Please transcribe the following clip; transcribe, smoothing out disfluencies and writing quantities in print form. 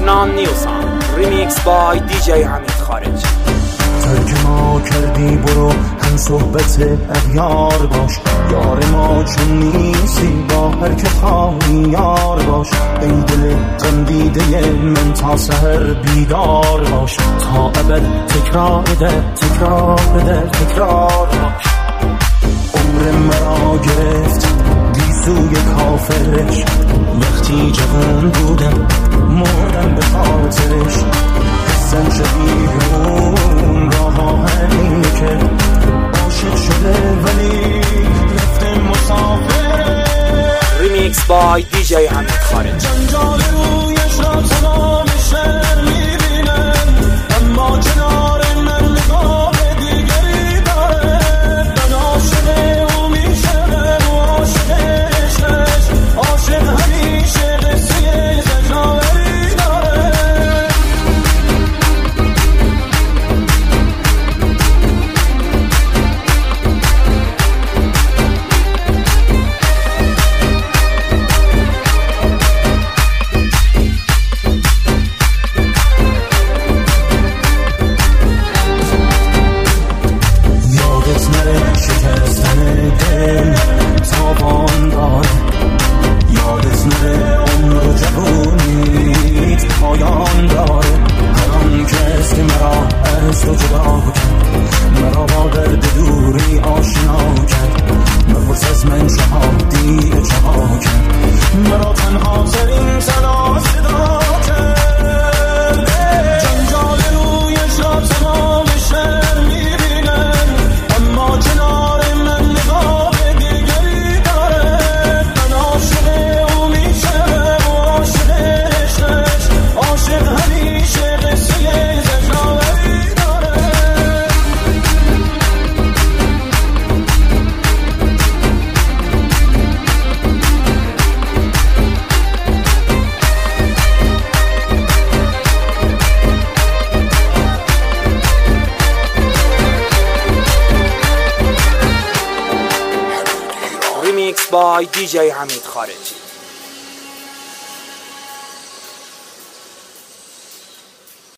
لبنان نیو سانگ ریمیکس بای DJ حمید خارجی. ترک ما کردی برو هم صحبت اغیار باش، یار ما چون نیستی با هر که خواهی یار باش. ای دل غم دیده من تا سحر بیدار باش، تا ابد تکرار ده تکرار ده تکرار باش. عمر مرا گرفت گیسوی کافرش، وقتی جوان بودم مردم به خاطرش. حسن شبیه اون راه آهنی که عاشق شده ولی رفته مسافر. ریمیکس بای DJ حمید خارجی. جنجال رویش را تمام شهر میبینن، اما کنار من نگاه دیگری داره. من عاشق او میشم و عاشق عشقش، عاشق همیشه قصه زجاوری داره. ریمیکس بای DJ حمید خارجی.